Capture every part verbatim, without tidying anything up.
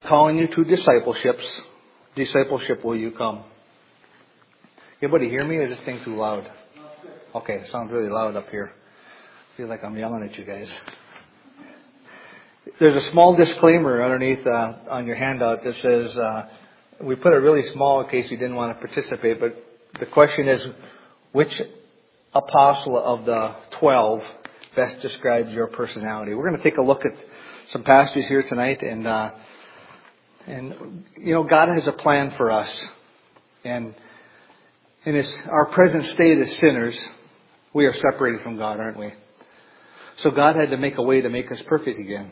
calling you to discipleships. Discipleship, will you come? Everybody hear me, or is this thing too loud? Okay, it sounds really loud up here. I feel like I'm yelling at you guys. There's a small disclaimer underneath uh, on your handout that says, uh, we put it really small in case you didn't want to participate, but the question is, which apostle of the twelve best describes your personality? We're going to take a look at some passages here tonight, and uh, and you know, God has a plan for us, and in this, our present state as sinners, we are separated from God, aren't we? So God had to make a way to make us perfect again.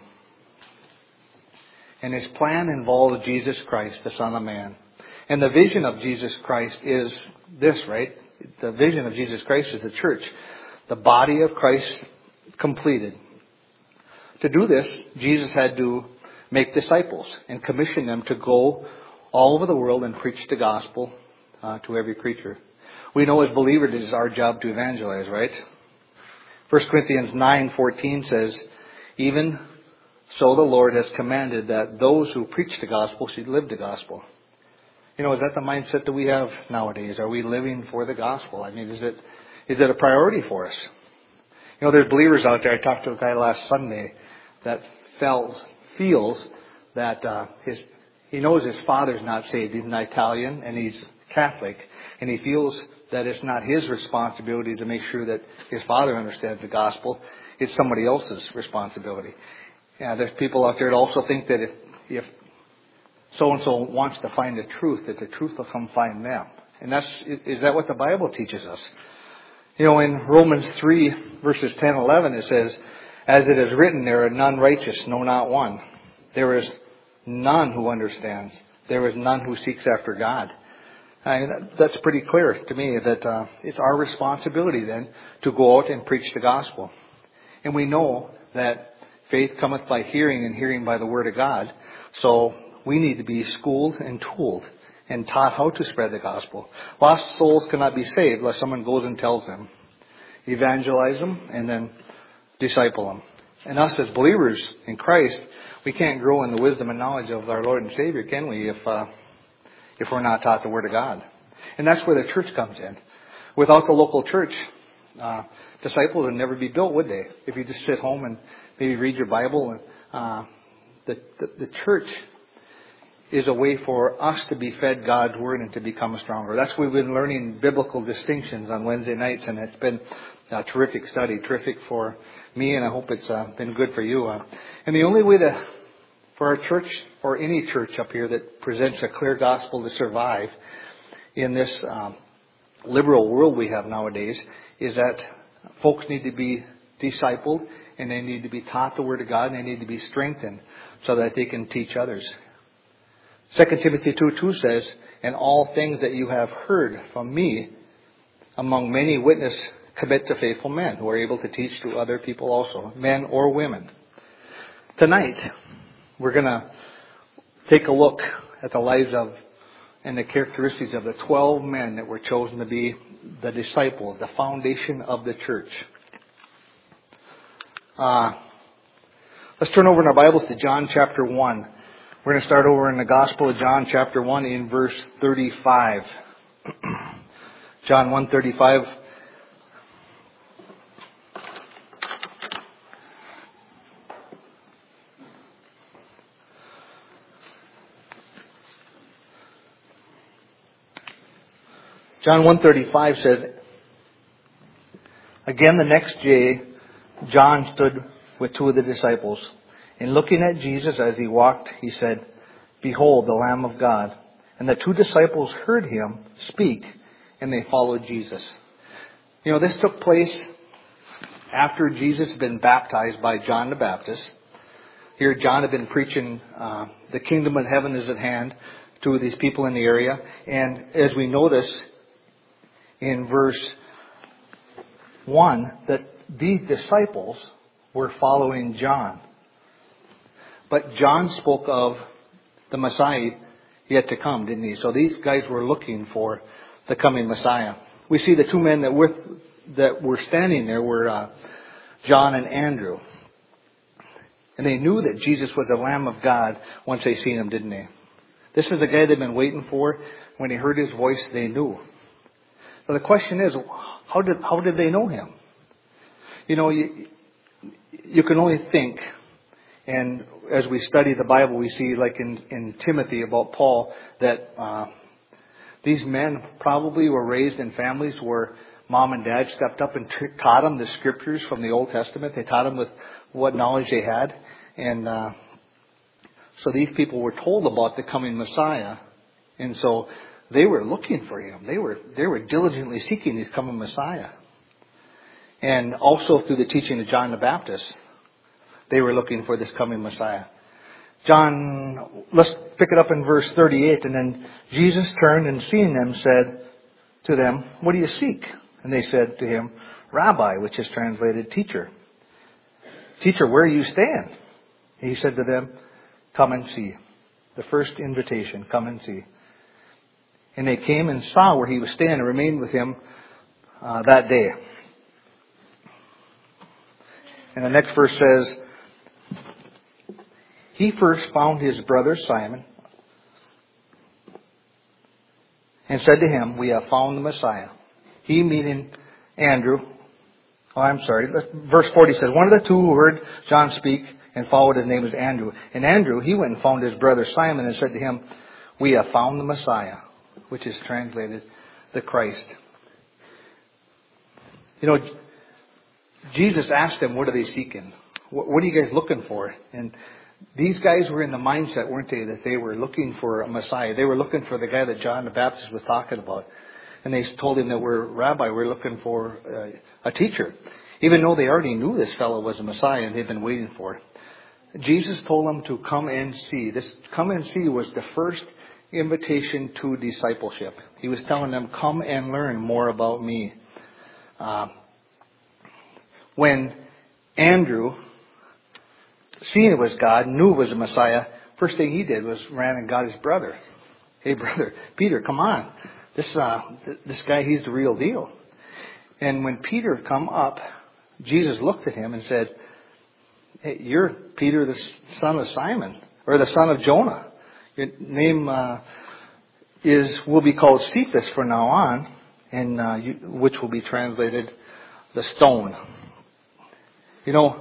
And His plan involved Jesus Christ, the Son of Man. And the vision of Jesus Christ is this, right? The vision of Jesus Christ is the church. The body of Christ completed. To do this, Jesus had to make disciples and commission them to go all over the world and preach the gospel uh, to every creature. We know as believers it is our job to evangelize, right? First Corinthians nine fourteen says, even so the Lord has commanded that those who preach the gospel should live the gospel. You know, is that the mindset that we have nowadays? Are we living for the gospel? I mean, is it is it a priority for us? You know, there's believers out there. I talked to a guy last Sunday that felt, feels that uh, his he knows his father's not saved. He's an Italian and he's Catholic. And he feels that it's not his responsibility to make sure that his father understands the gospel. It's somebody else's responsibility. Yeah, there's people out there that also think that if, if so-and-so wants to find the truth, that the truth will come find them. And that's, is that what the Bible teaches us? You know, in Romans three, verses ten and eleven, it says, as it is written, there are none righteous, no, not one. There is none who understands. There is none who seeks after God. I mean, that's pretty clear to me that uh, it's our responsibility then to go out and preach the gospel. And we know that faith cometh by hearing, and hearing by the word of God. So we need to be schooled and tooled and taught how to spread the gospel. Lost souls cannot be saved unless someone goes and tells them. Evangelize them and then disciple them. And us as believers in Christ, we can't grow in the wisdom and knowledge of our Lord and Savior, can we, if uh, if we're not taught the Word of God? And that's where the church comes in. Without the local church, uh, disciples would never be built, would they? If you just sit home and maybe read your Bible. And uh, the, the the church is a way for us to be fed God's Word and to become stronger. That's why we've been learning biblical distinctions on Wednesday nights, and it's been a terrific study, terrific for me, and I hope it's uh, been good for you. Uh, and the only way to, for our church, or any church up here that presents a clear gospel to survive in this um, liberal world we have nowadays, is that folks need to be discipled, and they need to be taught the Word of God, and they need to be strengthened so that they can teach others. Second Timothy two two says, and all things that you have heard from me among many witness commit to faithful men who are able to teach to other people also, men or women. Tonight, we're going to take a look at the lives of and the characteristics of the twelve men that were chosen to be the disciples, the foundation of the church. Uh, let's turn over in our Bibles to John chapter one. We're going to start over in the Gospel of John chapter one in verse thirty-five. John one thirty-five. John one thirty-five says, again the next day, John stood with two of the disciples. And looking at Jesus as he walked, he said, behold, the Lamb of God. And the two disciples heard him speak, and they followed Jesus. You know, this took place after Jesus had been baptized by John the Baptist. Here John had been preaching, uh, the kingdom of heaven is at hand to these people in the area. And as we notice in verse one, that these disciples were following John. But John spoke of the Messiah yet to come, didn't he? So these guys were looking for the coming Messiah. We see the two men that were, that were standing there were uh, John and Andrew. And they knew that Jesus was the Lamb of God once they seen him, didn't they? This is the guy they've been waiting for. When they heard his voice, they knew. So the question is, how did, how did they know him? You know, you, you can only think. And as we study the Bible, we see, like in, in Timothy about Paul, that uh, these men probably were raised in families where mom and dad stepped up and t- taught them the scriptures from the Old Testament. They taught them with what knowledge they had. And uh, so these people were told about the coming Messiah. And so they were looking for him. They were they were diligently seeking his coming Messiah. And also through the teaching of John the Baptist, they were looking for this coming Messiah. John, let's pick it up in verse thirty-eight. And then Jesus turned and seeing them said to them, "What do you seek?" And they said to him, "Rabbi," which is translated teacher. "Teacher, where you stand?" He said to them, "Come and see." The first invitation, come and see. And they came and saw where he was standing and remained with him uh, that day. And the next verse says, he first found his brother Simon and said to him, "We have found the Messiah." He, meaning Andrew. Oh, I'm sorry. Verse forty says, one of the two who heard John speak and followed, his name was Andrew. And Andrew, he went and found his brother Simon and said to him, "We have found the Messiah," which is translated the Christ. You know, Jesus asked them, "What are they seeking? What are you guys looking for?" And these guys were in the mindset, weren't they, that they were looking for a Messiah. They were looking for the guy that John the Baptist was talking about. And they told him that we're Rabbi, we're looking for uh, a teacher. Even though they already knew this fellow was a Messiah and they'd been waiting for it. Jesus told them to come and see. This come and see was the first invitation to discipleship. He was telling them, come and learn more about me. Uh, when Andrew, seeing it was God, knew it was a Messiah, first thing he did was ran and got his brother. "Hey, brother, Peter, come on. This uh, th- this guy, he's the real deal." And when Peter come up, Jesus looked at him and said, "Hey, you're Peter, the son of Simon, or the son of Jonah. Your name uh, is will be called Cephas from now on, and uh, you, which will be translated the stone." You know,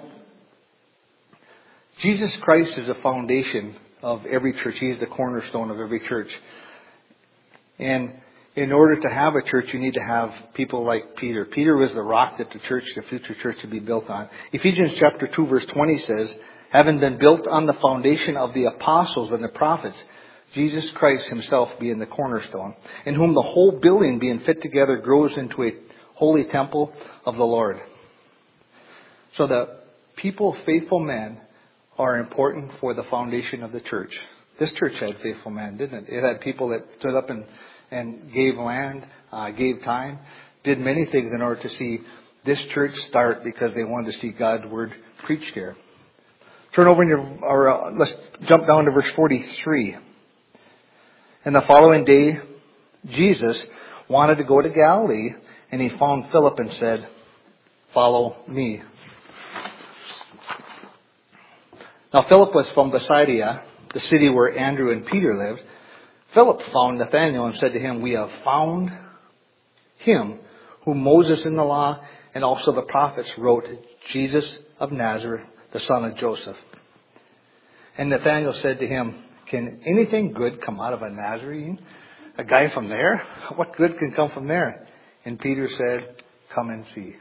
Jesus Christ is the foundation of every church. He is the cornerstone of every church. And in order to have a church, you need to have people like Peter. Peter was the rock that the church, the future church, would be built on. Ephesians chapter two, verse twenty says, "Having been built on the foundation of the apostles and the prophets, Jesus Christ himself being the cornerstone, in whom the whole building being fit together grows into a holy temple of the Lord." So the people, faithful men, are important for the foundation of the church. This church had faithful men, didn't it? It had people that stood up and, and gave land, uh, gave time, did many things in order to see this church start because they wanted to see God's word preached here. Turn over in your, or uh, let's jump down to verse forty-three. "And the following day, Jesus wanted to go to Galilee, and he found Philip and said, 'Follow me.'" Now Philip was from Bethsaida, the city where Andrew and Peter lived. Philip found Nathanael and said to him, "We have found him whom Moses in the law and also the prophets wrote, Jesus of Nazareth, the son of Joseph." And Nathanael said to him, "Can anything good come out of a Nazarene? A guy from there? What good can come from there?" And Peter said, "Come and see."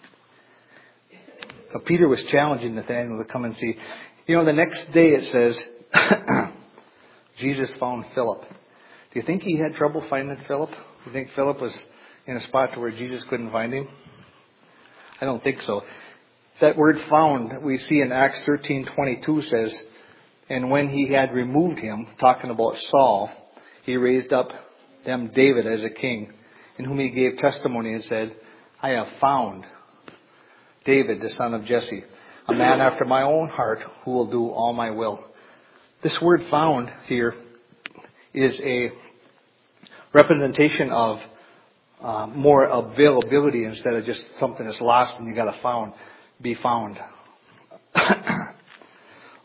But Peter was challenging Nathanael to come and see. You know, the next day it says, Jesus found Philip. Do you think he had trouble finding Philip? Do you think Philip was in a spot to where Jesus couldn't find him? I don't think so. That word "found" we see in Acts thirteen twenty-two says, "And when he had removed him," talking about Saul, "he raised up them David as a king, in whom he gave testimony and said, 'I have found David, the son of Jesse, a man after my own heart, who will do all my will.'" This word "found" here is a representation of uh, more availability instead of just something that's lost and you got to found, be found.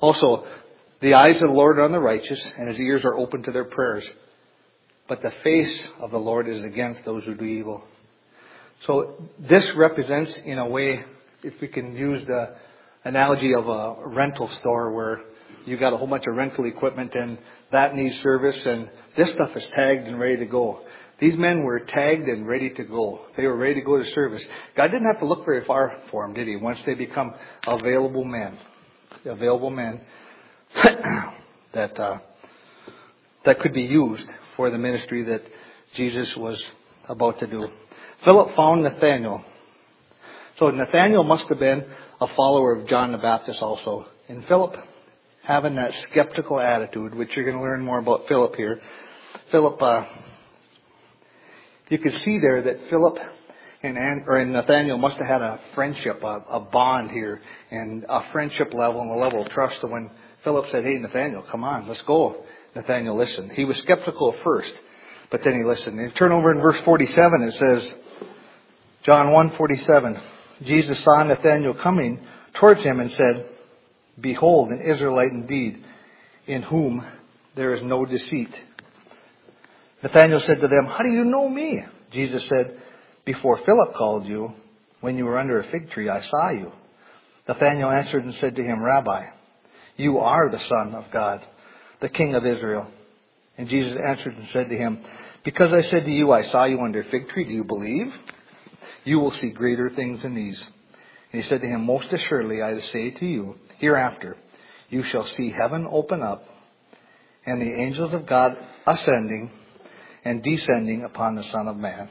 Also, the eyes of the Lord are on the righteous, and his ears are open to their prayers. But the face of the Lord is against those who do evil. So this represents, in a way, if we can use the analogy of a rental store where you got a whole bunch of rental equipment and that needs service, and this stuff is tagged and ready to go. These men were tagged and ready to go. They were ready to go to service. God didn't have to look very far for them, did he? Once they become available men. Available men that uh, that could be used for the ministry that Jesus was about to do. Philip found Nathanael. So Nathanael must have been a follower of John the Baptist also. And Philip, having that skeptical attitude, which you're going to learn more about Philip here. Philip, uh, you can see there that Philip and, or Nathanael must have had a friendship, a, a bond here, and a friendship level and a level of trust. So when Philip said, "Hey, Nathanael, come on, let's go," Nathanael listened. He was skeptical at first, but then he listened. And turn over in verse forty-seven, it says, John one forty-seven, Jesus saw Nathanael coming towards him and said, "Behold, an Israelite indeed, in whom there is no deceit." Nathanael said to them, "How do you know me?" Jesus said, "Before Philip called you, when you were under a fig tree, I saw you." Nathanael answered and said to him, "Rabbi, you are the Son of God, the King of Israel." And Jesus answered and said to him, "Because I said to you, I saw you under a fig tree, do you believe? You will see greater things than these." And he said to him, "Most assuredly, I say to you, hereafter you shall see heaven open up, and the angels of God ascending and descending upon the Son of Man."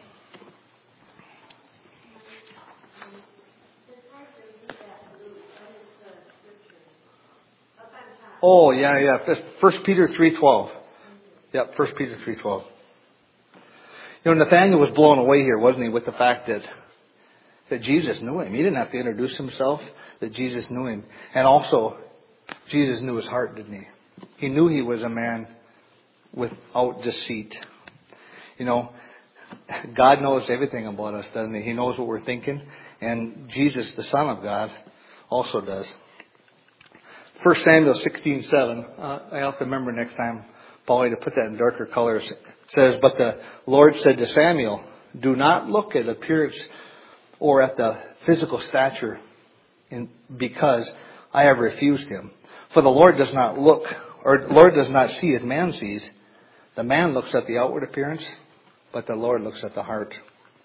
Oh, yeah, yeah. First Peter three twelve. Yep, First Peter three twelve. You know, Nathanael was blown away here, wasn't he, with the fact that that Jesus knew him. He didn't have to introduce himself, that Jesus knew him. And also, Jesus knew his heart, didn't he? He knew he was a man without deceit. You know, God knows everything about us, doesn't he? He knows what we're thinking. And Jesus, the Son of God, also does. First Samuel sixteen seven. Uh, I have to remember next time, Paulie, to put that in darker colors. It says, "But the Lord said to Samuel, do not look at appearance or at the physical stature, in, because I have refused him. For the Lord does not look, or the Lord does not see as man sees. The man looks at the outward appearance, but the Lord looks at the heart."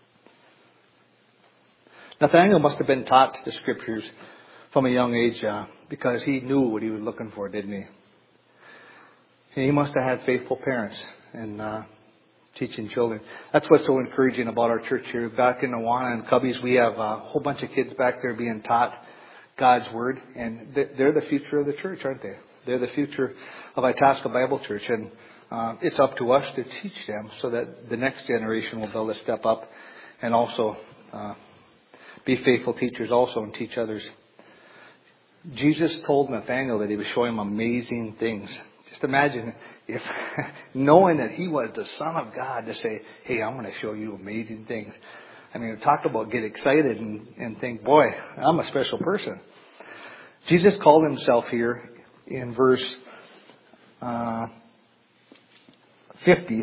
Nathanael must have been taught the scriptures from a young age, uh, because he knew what he was looking for, didn't he? And he must have had faithful parents and uh, teaching children. That's what's so encouraging about our church here. Back in Awana and Cubbies, we have a whole bunch of kids back there being taught God's Word, and they're the future of the church, aren't they? They're the future of Itasca Bible Church, and uh, it's up to us to teach them so that the next generation will be able to step up and also uh, be faithful teachers also and teach others. Jesus told Nathanael that he was showing him amazing things. Just imagine if, knowing that he was the Son of God, to say, "Hey, I'm going to show you amazing things." I mean, talk about get excited and, and think, boy, I'm a special person. Jesus called himself here in verse uh, fifty.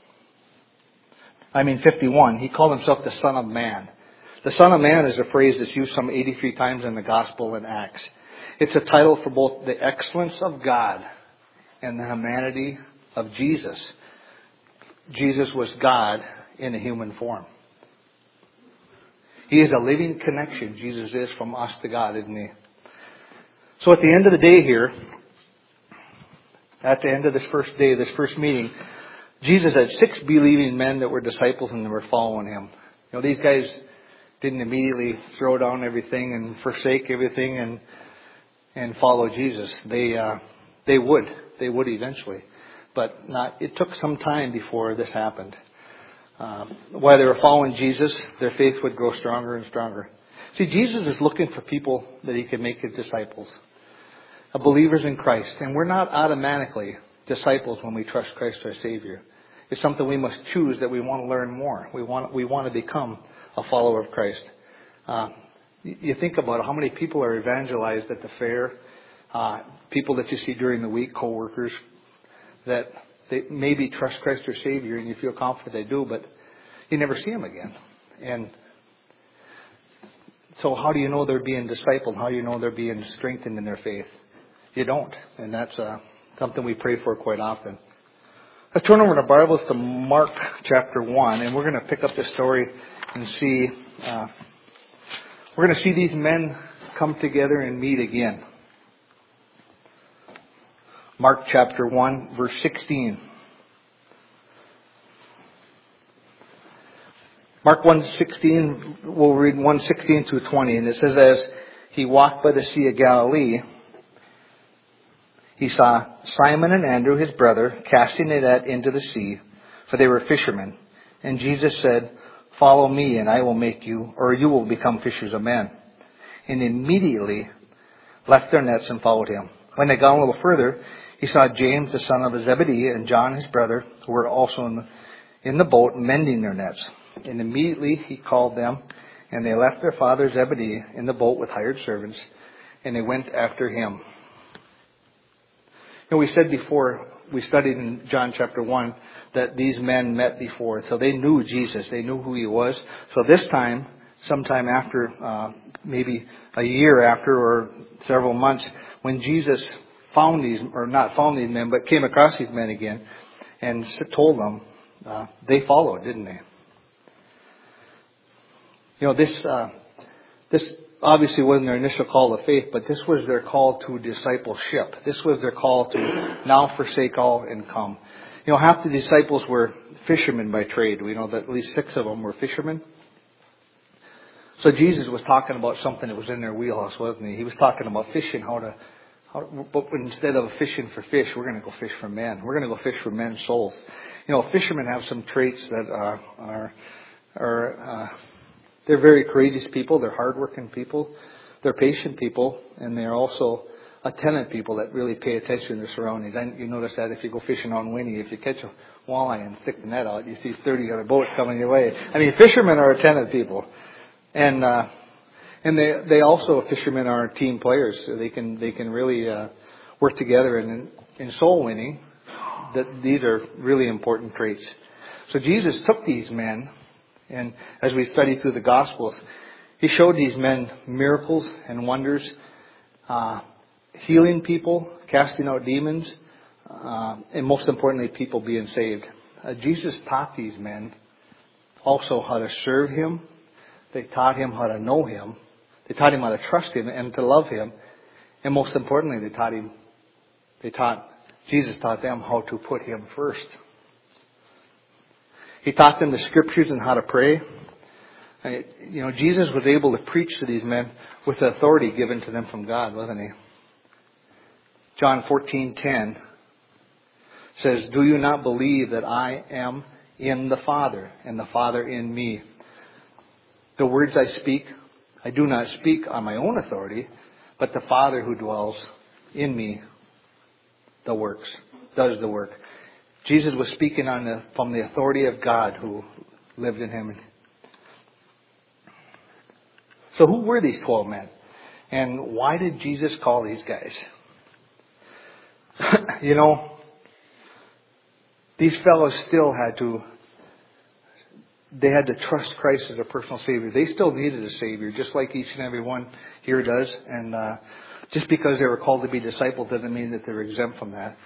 I mean fifty-one. He called himself the Son of Man. The Son of Man is a phrase that's used some eighty-three times in the Gospel and Acts. It's a title for both the excellence of God and the humanity of Jesus. Jesus was God in a human form. He is a living connection, Jesus is, from us to God, isn't he? So at the end of the day here, at the end of this first day, this first meeting, Jesus had six believing men that were disciples and they were following him. You know, these guys didn't immediately throw down everything and forsake everything and and follow Jesus. They uh, they would. They would eventually. But not. It took some time before this happened. Um, while they were following Jesus, their faith would grow stronger and stronger. See, Jesus is looking for people that he can make his disciples, uh, believers in Christ. And we're not automatically disciples when we trust Christ our Savior. It's something we must choose, that we want to learn more. We want we want to become a follower of Christ. Uh, you think about how many people are evangelized at the fair, uh, people that you see during the week, co-workers, that they maybe trust Christ their Savior and you feel confident they do, but you never see them again. And so how do you know they're being discipled? How do you know they're being strengthened in their faith? You don't. And that's uh, something we pray for quite often. Let's turn over the Bibles to Mark chapter one, and we're going to pick up this story and see, uh, we're going to see these men come together and meet again. Mark chapter one, verse sixteen. Mark one sixteen, we'll read one sixteen through twenty, and it says, as he walked by the Sea of Galilee, he saw Simon and Andrew, his brother, casting a net into the sea, for they were fishermen. And Jesus said, follow me, and I will make you, or you will become fishers of men. And immediately left their nets and followed him. When they got a little further, he saw James, the son of Zebedee, and John, his brother, who were also in the, in the boat, mending their nets. And immediately he called them, and they left their father Zebedee in the boat with hired servants, and they went after him. You know, we said before, we studied in John chapter one, that these men met before. So they knew Jesus. They knew who he was. So this time, sometime after, uh, maybe a year after or several months, when Jesus found these, or not found these men, but came across these men again and told them, uh, they followed, didn't they? You know, this, uh, this obviously wasn't their initial call to faith, but this was their call to discipleship. This was their call to now forsake all and come. You know, half the disciples were fishermen by trade. We know that at least six of them were fishermen. So Jesus was talking about something that was in their wheelhouse, wasn't he? He was talking about fishing, how to, how, but instead of fishing for fish, we're going to go fish for men. We're going to go fish for men's souls. You know, fishermen have some traits that uh, are, are, uh, they're very courageous people. They're hardworking people. They're patient people. And they're also attentive people that really pay attention to their surroundings. And you notice that if you go fishing on Winnie, if you catch a walleye and stick the net out, you see thirty other boats coming your way. I mean, fishermen are attentive people. And, uh, and they, they also, fishermen are team players. So they can, they can really, uh, work together. And in, in soul winning, that these are really important traits. So Jesus took these men, and as we study through the Gospels, he showed these men miracles and wonders, uh, healing people, casting out demons, uh, and most importantly, people being saved. Uh, Jesus taught these men also how to serve him. They taught him how to know him. They taught him how to trust him and to love him. And most importantly, they taught him, they taught, Jesus taught them how to put him first. He taught them the scriptures and how to pray. You know, Jesus was able to preach to these men with the authority given to them from God, wasn't he? John fourteen ten says, do you not believe that I am in the Father and the Father in me? The words I speak, I do not speak on my own authority, but the Father who dwells in me, the works, does the work. Jesus was speaking on the, from the authority of God who lived in him. So who were these twelve men? And why did Jesus call these guys? You know, these fellows still had to, they had to trust Christ as a personal Savior. They still needed a Savior, just like each and every one here does. And uh, just because they were called to be disciples doesn't mean that they're exempt from that.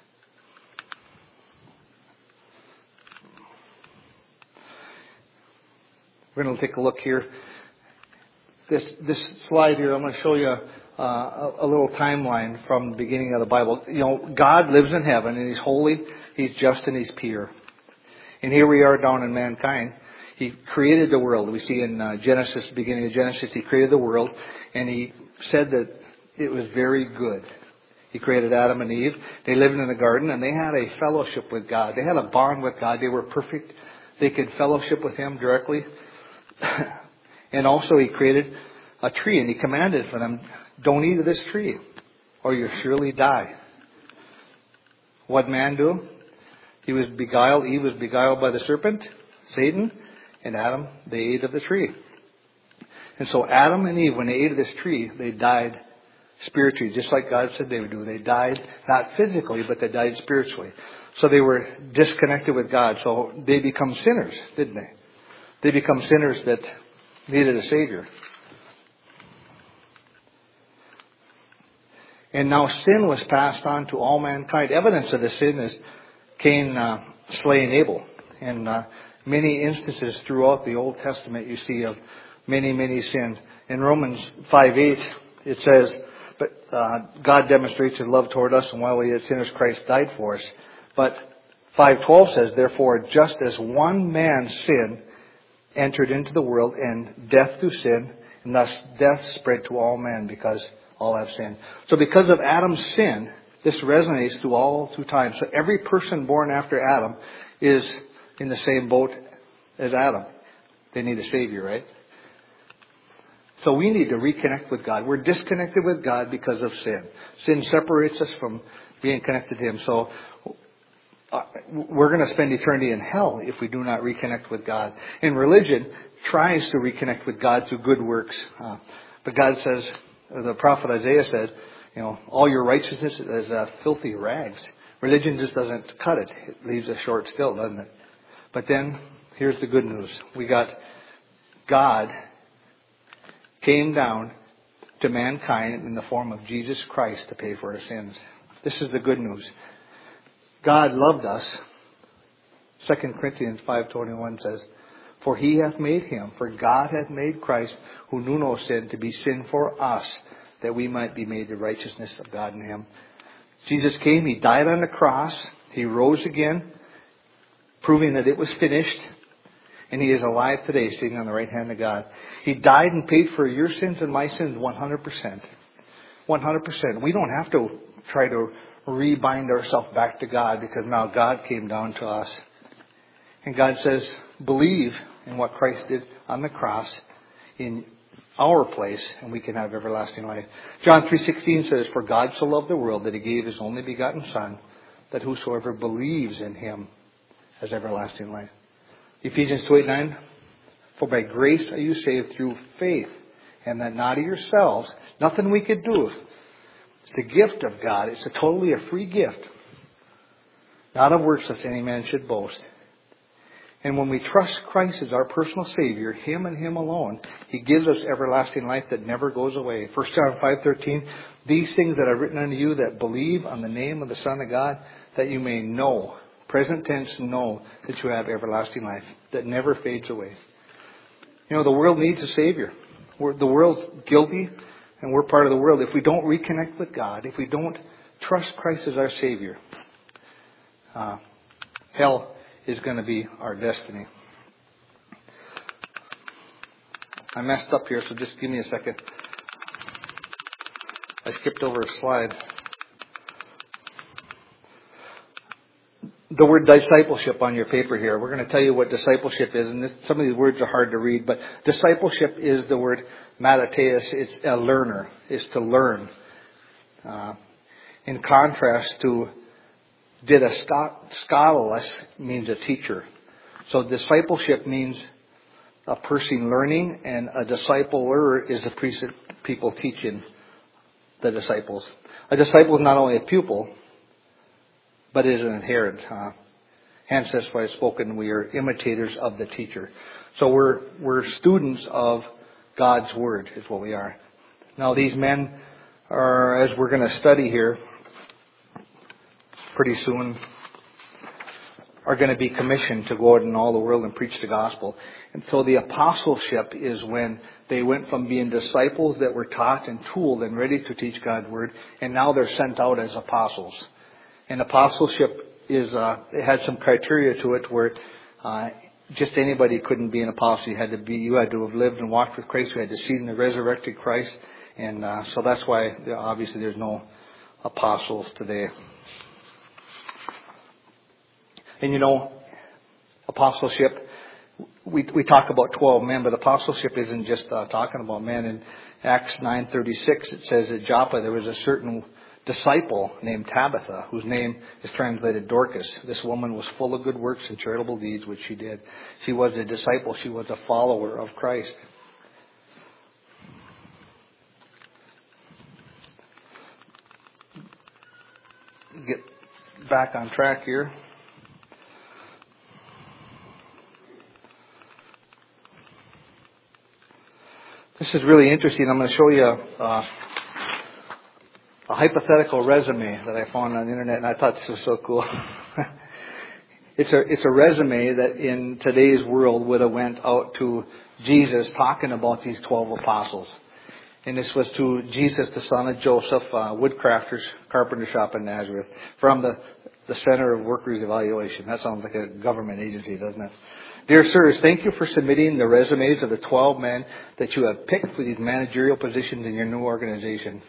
We're going to take a look here. This this slide here, I'm going to show you uh, a, a little timeline from the beginning of the Bible. You know, God lives in heaven, and He's holy, He's just, and He's pure. And here we are down in mankind. He created the world. We see in uh, Genesis, beginning of Genesis, He created the world, and He said that it was very good. He created Adam and Eve. They lived in the garden, and they had a fellowship with God. They had a bond with God. They were perfect. They could fellowship with Him directly. And also He created a tree, and He commanded for them, don't eat of this tree, or you'll surely die. What man do? He was beguiled, Eve was beguiled by the serpent, Satan, and Adam, they ate of the tree. And so Adam and Eve, when they ate of this tree, they died spiritually, just like God said they would do. They died, not physically, but they died spiritually. So they were disconnected with God. So they become sinners, didn't they? They become sinners that needed a Savior. And now sin was passed on to all mankind. Evidence of the sin is Cain uh, slaying Abel. And uh, many instances throughout the Old Testament you see of many, many sins. In Romans five eight it says, but uh, God demonstrates His love toward us, and while we yet sinners, Christ died for us. But five twelve says, therefore, just as one man's sin entered into the world, and death through sin, and thus death spread to all men because all have sinned. So because of Adam's sin, this resonates through all through time. So every person born after Adam is in the same boat as Adam. They need a Savior, right? So we need to reconnect with God. We're disconnected with God because of sin. Sin separates us from being connected to Him. So uh, we're going to spend eternity in hell if we do not reconnect with God. And religion tries to reconnect with God through good works. Uh, but God says, the prophet Isaiah said, you know, all your righteousness is uh, filthy rags. Religion just doesn't cut it. It leaves us short still, doesn't it? But then, here's the good news. We got God came down to mankind in the form of Jesus Christ to pay for our sins. This is the good news. God loved us. Second Corinthians five twenty-one says, for He hath made Him, for God hath made Christ, who knew no sin, to be sin for us, that we might be made the righteousness of God in Him. Jesus came, He died on the cross, He rose again, proving that it was finished, and He is alive today, sitting on the right hand of God. He died and paid for your sins and my sins one hundred percent. one hundred percent. We don't have to try to rebind ourselves back to God, because now God came down to us. And God says, believe in what Christ did on the cross in our place, and we can have everlasting life. John three sixteen says, for God so loved the world that He gave His only begotten Son, that whosoever believes in Him has everlasting life. Ephesians two eight nine, for by grace are you saved through faith, and that not of yourselves, nothing we could do. It's the gift of God. It's a totally a free gift. Not of works lest any man should boast. And when we trust Christ as our personal Savior, Him and Him alone, He gives us everlasting life that never goes away. First John five thirteen, these things that are written unto you that believe on the name of the Son of God, that you may know, present tense, know that you have everlasting life that never fades away. You know, the world needs a Savior. We're, the world's guilty, and we're part of the world. If we don't reconnect with God, if we don't trust Christ as our Savior, uh, hell is going to be our destiny. I messed up here, so just give me a second. I skipped over a slide. The word discipleship on your paper here. We're going to tell you what discipleship is, and this, some of these words are hard to read, but discipleship is the word mateteus. It's a learner. It's to learn. Uh, in contrast to didaskalos means a teacher. So discipleship means a person learning, and a discipler is a person, people teaching the disciples. A disciple is not only a pupil, but is an inherent. Uh, hence, that's why I've spoken. We are imitators of the teacher. So we're we're students of God's Word, is what we are. Now, these men are, as we're going to study here pretty soon, are going to be commissioned to go out in all the world and preach the gospel. And so the apostleship is when they went from being disciples that were taught and tooled and ready to teach God's Word, and now they're sent out as apostles. And apostleship is, uh, it had some criteria to it where uh, just anybody couldn't be an apostle. You had to be, you had to have lived and walked with Christ. You had to see the resurrected Christ. And uh, so that's why obviously there's no apostles today. And you know, apostleship, we we talk about twelve men, but apostleship isn't just uh, talking about men. In Acts nine thirty-six, it says at Joppa there was a certain disciple named Tabitha, whose name is translated Dorcas. This woman was full of good works and charitable deeds, which she did. She was a disciple. She was a follower of Christ. get back on track here. This is really interesting. I'm going to show you uh, a hypothetical resume that I found on the internet, and I thought this was so cool. it's a it's a resume that in today's world would have went out to Jesus talking about these twelve apostles. And this was to Jesus, the son of Joseph, uh, woodcrafters, carpenter shop in Nazareth, from the, the Center of Workers Evaluation. That sounds like a government agency, doesn't it? Dear sirs, thank you for submitting the resumes of the twelve men that you have picked for these managerial positions in your new organization.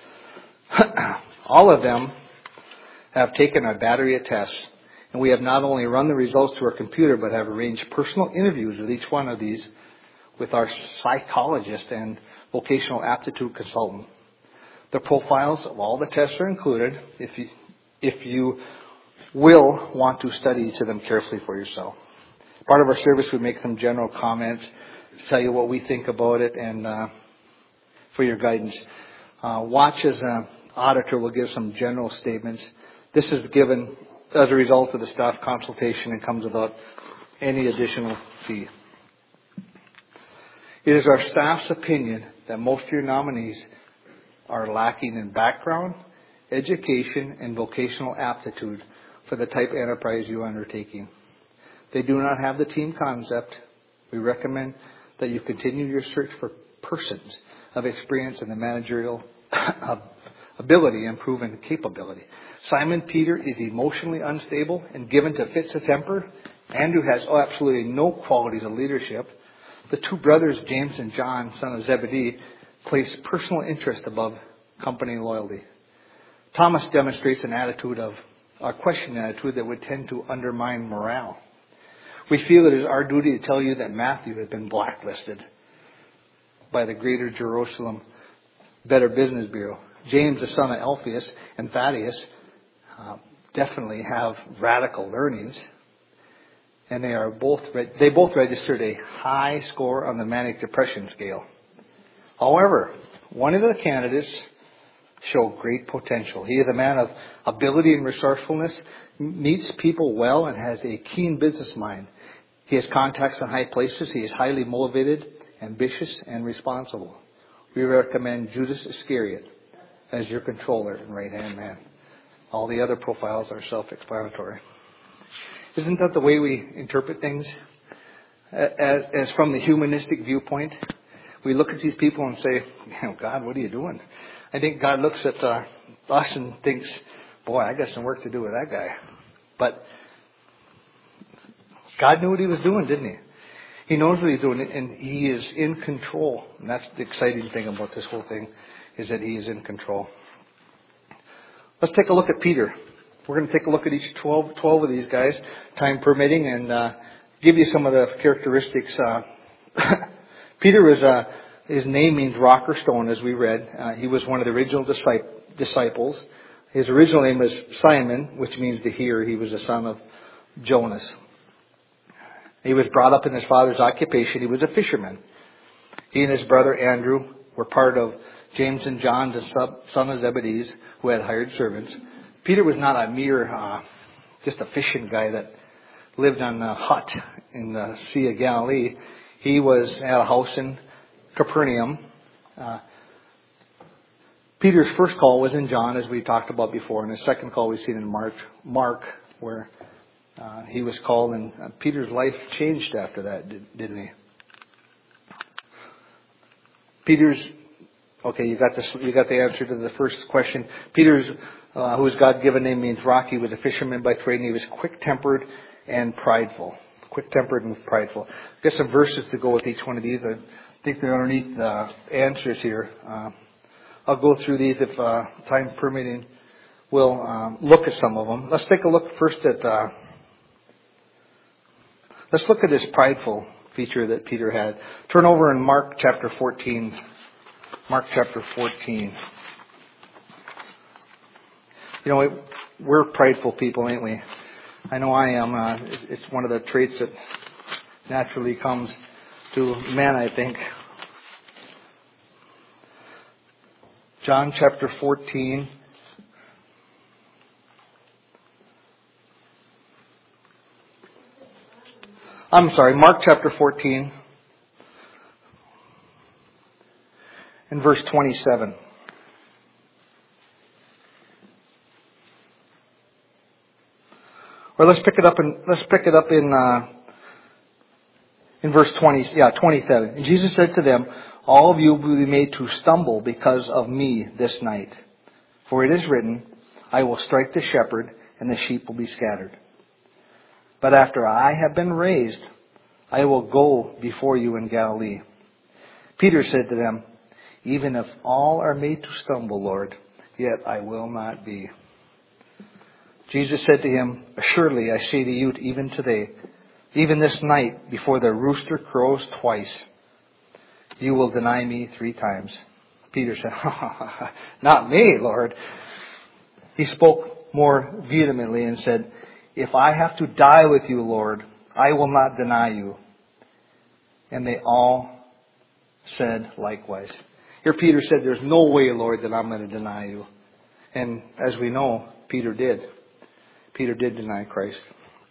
All of them have taken our battery of tests, and we have not only run the results to our computer, but have arranged personal interviews with each one of these with our psychologist and vocational aptitude consultant. The profiles of all the tests are included if you, if you will want to study each of them carefully for yourself. Part of our service, we make some general comments to tell you what we think about it and uh, for your guidance. Uh, watch as an auditor will give some general statements. This is given as a result of the staff consultation and comes without any additional fee. It is our staff's opinion that most of your nominees are lacking in background, education, and vocational aptitude for the type of enterprise you are undertaking. They do not have the team concept. We recommend that you continue your search for persons of experience in the managerial ability and proven capability. Simon Peter is emotionally unstable and given to fits of temper. Andrew has absolutely no qualities of leadership. The two brothers, James and John, son of Zebedee, place personal interest above company loyalty. Thomas demonstrates an attitude of, a question attitude that would tend to undermine morale. We feel it is our duty to tell you that Matthew has been blacklisted by the Greater Jerusalem Better Business Bureau. James, the son of Alphaeus, and Thaddeus uh, definitely have radical learnings, and they are both they both registered a high score on the manic depression scale. However, one of the candidates showed great potential. He is a man of ability and resourcefulness, meets people well, and has a keen business mind. He has contacts in high places. He is highly motivated, ambitious, and responsible. We recommend Judas Iscariot as your controller and right-hand man. All the other profiles are self-explanatory. Isn't that the way we interpret things? As, as from the humanistic viewpoint, we look at these people and say, oh, God, what are you doing? I think God looks at uh, us and thinks, boy, I got some work to do with that guy. But God knew what he was doing, didn't he? He knows what he's doing, and he is in control. And that's the exciting thing about this whole thing, is that he is in control. Let's take a look at Peter. We're going to take a look at each twelve, twelve of these guys, time permitting, and uh, give you some of the characteristics. Uh, Peter was, uh, his name means rock or stone, as we read. Uh, he was one of the original disciples. His original name was Simon, which means to hear. He was the son of Jonas. He was brought up in his father's occupation. He was a fisherman. He and his brother Andrew were part of James and John, the son of Zebedee, who had hired servants. Peter was not a mere, uh, just a fishing guy that lived on a hut in the Sea of Galilee. He was at a house in Capernaum. Uh, Peter's first call was in John, as we talked about before, and his second call we've seen in Mark, Mark where uh, he was called, and uh, Peter's life changed after that, didn't he? Peter's okay. You got the you got the answer to the first question. Peter's, uh, whose God-given name means rock, he was a fisherman by trade, and he was quick-tempered and prideful. Quick-tempered and prideful. I've got some verses to go with each one of these. I think they're underneath the answers here. Uh, I'll go through these if uh, time permitting. We'll um, look at some of them. Let's take a look first at. Uh, let's look at this prideful feature that Peter had. Turn over in Mark chapter fourteen. Mark chapter fourteen. You know, we're prideful people, ain't we? I know I am. Uh, it's one of the traits that naturally comes to men, I think. John chapter fourteen. I'm sorry, Mark chapter fourteen and verse twenty-seven. Or let's pick it up in let's pick it up in uh, in verse twenty, yeah, twenty-seven. And Jesus said to them, "All of you will be made to stumble because of me this night. For it is written, I will strike the shepherd, and the sheep will be scattered. But after I have been raised, I will go before you in Galilee." Peter said to them, "Even if all are made to stumble, Lord, yet I will not be." Jesus said to him, "Assuredly, I say to you, even today, even this night, before the rooster crows twice, you will deny me three times." Peter said, "Not me, Lord." He spoke more vehemently and said, "If I have to die with you, Lord, I will not deny you." And they all said likewise. Here Peter said, "There's no way, Lord, that I'm going to deny you." And as we know, Peter did. Peter did deny Christ.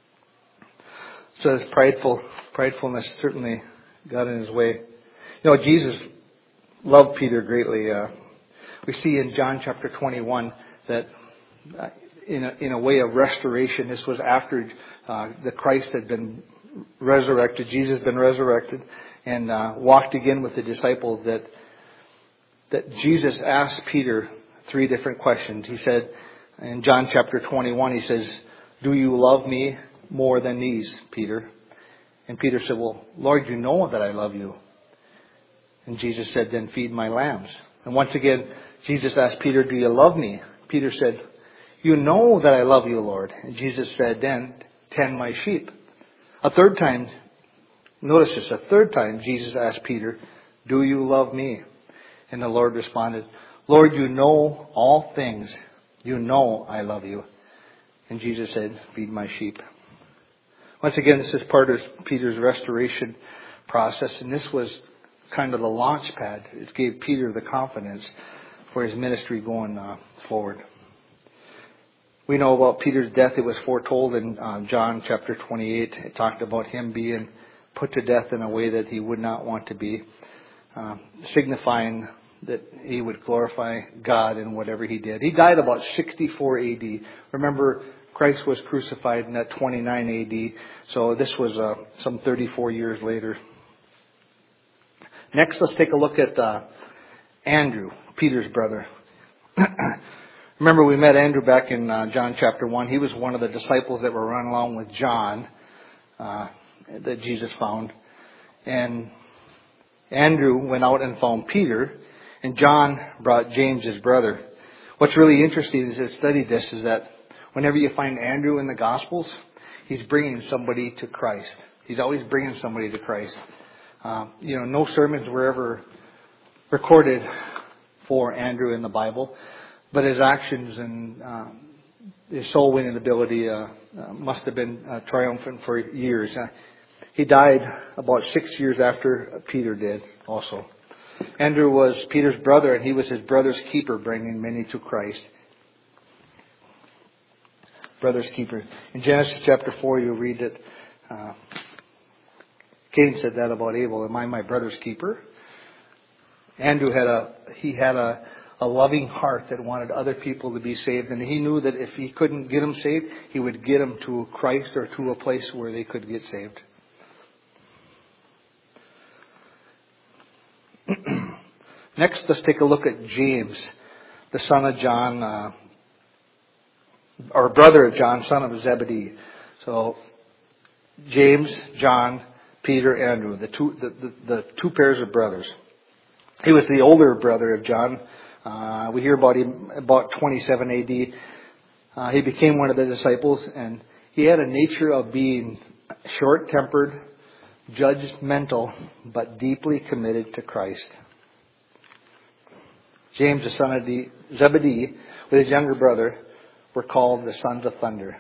So his prideful, pridefulness certainly got in his way. You know, Jesus loved Peter greatly. Uh, we see in John chapter twenty-one that uh, in, a, in a way of restoration, this was after uh, the Christ had been resurrected, Jesus had been resurrected, and uh, walked again with the disciples, that that Jesus asked Peter three different questions. He said, in John chapter twenty-one, he says, "Do you love me more than these, Peter?" And Peter said, "Well, Lord, you know that I love you." And Jesus said, "Then feed my lambs." And once again, Jesus asked Peter, "Do you love me?" Peter said, "You know that I love you, Lord." And Jesus said, "Then tend my sheep." A third time, notice this, a third time, Jesus asked Peter, "Do you love me?" And the Lord responded, "Lord, you know all things. You know I love you." And Jesus said, "Feed my sheep." Once again, this is part of Peter's restoration process, and this was kind of the launch pad. It gave Peter the confidence for his ministry going uh, forward. We know about Peter's death. It was foretold in uh, John chapter twenty-eight. It talked about him being put to death in a way that he would not want to be, uh, signifying that he would glorify God in whatever he did. He died about sixty-four A D. Remember, Christ was crucified in that twenty-nine A D, so this was uh, some thirty-four years later. Next, let's take a look at uh, Andrew, Peter's brother. Remember, we met Andrew back in uh, John chapter one. He was one of the disciples that were run along with John uh, that Jesus found. And Andrew went out and found Peter, and John brought James, his brother. What's really interesting is to study this is that whenever you find Andrew in the Gospels, he's bringing somebody to Christ. He's always bringing somebody to Christ. Uh, you know, no sermons were ever recorded for Andrew in the Bible, but his actions and uh, his soul winning ability uh, uh, must have been uh, triumphant for years. Uh, he died about six years after Peter did also. Andrew was Peter's brother, and he was his brother's keeper, bringing many to Christ. Brother's keeper. In Genesis chapter four, you read that uh, Cain said that about Abel. "Am I my brother's keeper?" Andrew had a he had a, a loving heart that wanted other people to be saved, and he knew that if he couldn't get them saved, he would get them to Christ or to a place where they could get saved. Next, let's take a look at James, the son of John, uh, or brother of John, son of Zebedee. So, James, John, Peter, Andrew, the two the, the, the two pairs of brothers. He was the older brother of John. Uh, we hear about him about twenty-seven A D. Uh, he became one of the disciples, and he had a nature of being short-tempered, judgmental, but deeply committed to Christ. James, the son of Zebedee, with his younger brother, were called the sons of thunder.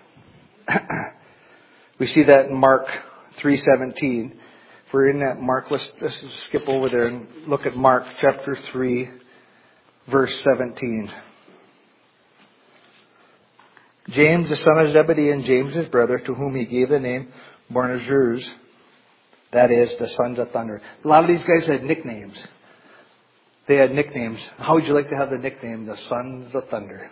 We see that in Mark three seventeen. If we're in that Mark, let's, let's skip over there and look at Mark chapter three, verse seventeen. James, the son of Zebedee, and James, his brother, to whom he gave the name Boanerges, That is the sons of thunder. A lot of these guys had nicknames. They had nicknames. How would you like to have the nickname? The sons of thunder.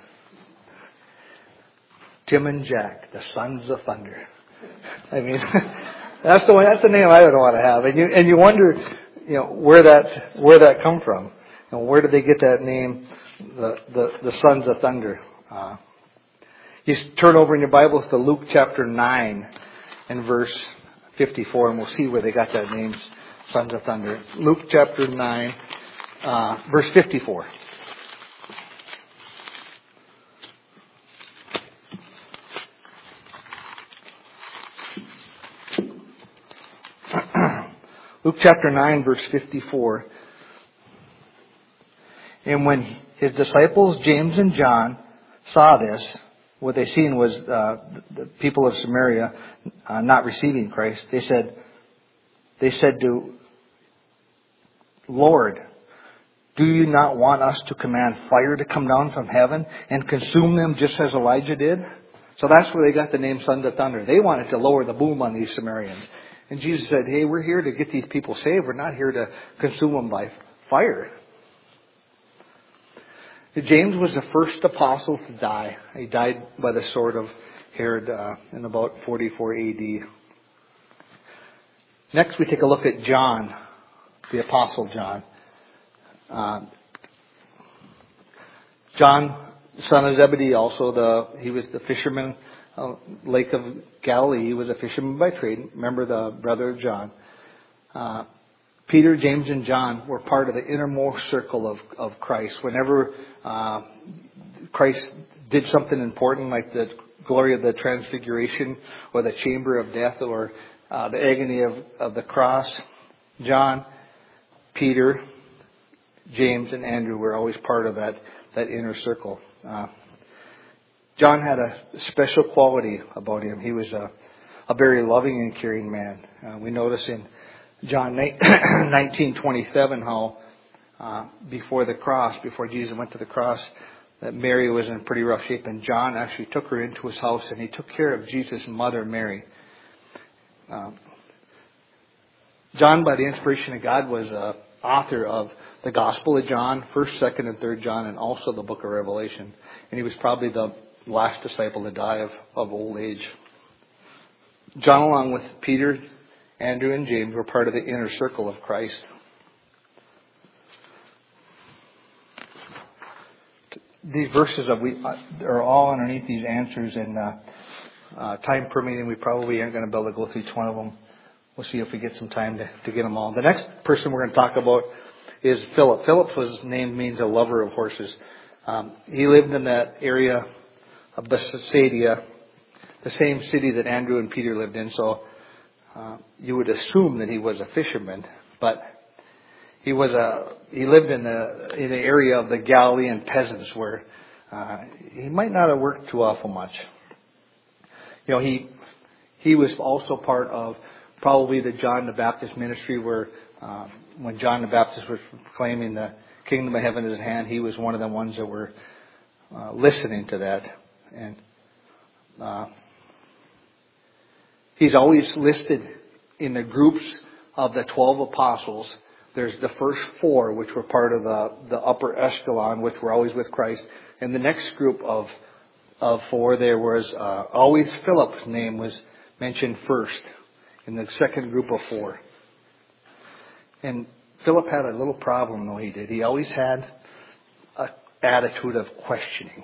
Tim and Jack, the sons of thunder. I mean, that's the one. That's the name I would want to have. And you and you wonder, you know, where that where that come from. You know, where did they get that name, the the, the sons of thunder? Uh, you turn over in your Bibles to Luke chapter nine and verse fifty-four, and we'll see where they got that name, sons of thunder. Luke chapter nine, uh, verse fifty-four. Luke chapter nine, verse fifty-four. And when his disciples, James and John, saw this, what they seen was uh, the people of Samaria uh, not receiving Christ. They said, they said to, Lord, do you not want us to command fire to come down from heaven and consume them just as Elijah did? So that's where they got the name Sons of Thunder. They wanted to lower the boom on these Samaritans. And Jesus said, hey, we're here to get these people saved. We're not here to consume them by fire. James was the first apostle to die. He died by the sword of Herod uh, in about forty-four A D. Next, we take a look at John, the apostle John. Uh, John, son of Zebedee, also the he was the fisherman, uh, Lake of Galilee. He was a fisherman by trade. Remember the brother of John. Uh, Peter, James, and John were part of the innermost circle of, of Christ. Whenever uh, Christ did something important, like the glory of the transfiguration, or the chamber of death, or uh, the agony of, of the cross, John, Peter, James, and Andrew were always part of that, that inner circle. Uh, John had a special quality about him. He was a, a very loving and caring man. Uh, we notice in John nineteen twenty-seven how uh, before the cross, before Jesus went to the cross, that Mary was in pretty rough shape, and John actually took her into his house, and he took care of Jesus' mother, Mary. Um, John, by the inspiration of God, was uh, author of the Gospel of John, First, Second, and Third John, and also the Book of Revelation. And he was probably the last disciple to die of, of old age. John, along with Peter, Andrew, and James, were part of the inner circle of Christ. These verses are, we, are all underneath these answers, and uh, uh, time permitting, we probably aren't going to be able to go through each one of them. We'll see if we get some time to, to get them all. The next person we're going to talk about is Philip. Philip, his name means a lover of horses. Um, he lived in that area of Bethsaida, the same city that Andrew and Peter lived in. So uh, you would assume that he was a fisherman, but he was a he lived in the in the area of the Galilean peasants, where uh, he might not have worked too awful much. You know, he he was also part of probably the John the Baptist ministry, where uh, when John the Baptist was proclaiming the kingdom of heaven is at hand, he was one of the ones that were uh, listening to that. And uh, he's always listed in the groups of the twelve apostles. There's the first four, which were part of the, the upper echelon, which were always with Christ. And the next group of of four, there was uh, always Philip's name was mentioned first in the second group of four. And Philip had a little problem, though he did. He always had an attitude of questioning.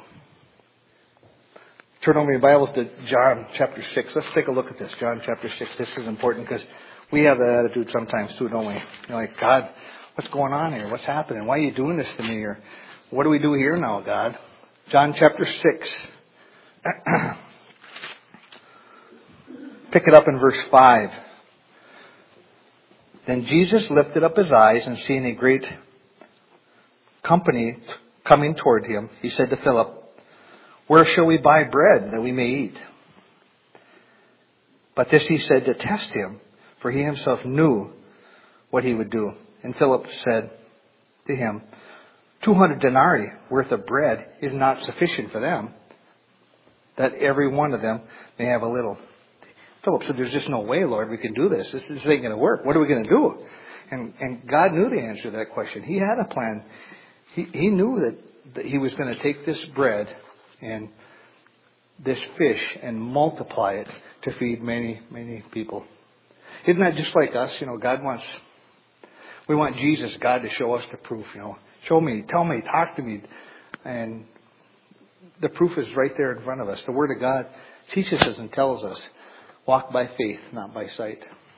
Turn over your Bibles to John chapter six. Let's take a look at this. John chapter six. This is important because we have that attitude sometimes too, don't we? You're like, God, what's going on here? What's happening? Why are you doing this to me? Or what do we do here now, God? John chapter six. Pick it up in verse five. Then Jesus lifted up his eyes, and seeing a great company coming toward him, he said to Philip, "Where shall we buy bread that we may eat?" But this he said to test him, for he himself knew what he would do. And Philip said to him, Two hundred denarii worth of bread is not sufficient for them, that every one of them may have a little." Philip said, there's just no way, Lord, we can do this. This, this ain't going to work. What are we going to do? And, and God knew the answer to that question. He had a plan. He, he knew that, that he was going to take this bread and this fish and multiply it to feed many, many people. Isn't that just like us? You know, God wants, we want Jesus, God, to show us the proof, you know. Show me, tell me, talk to me. And the proof is right there in front of us. The Word of God teaches us and tells us, walk by faith, not by sight.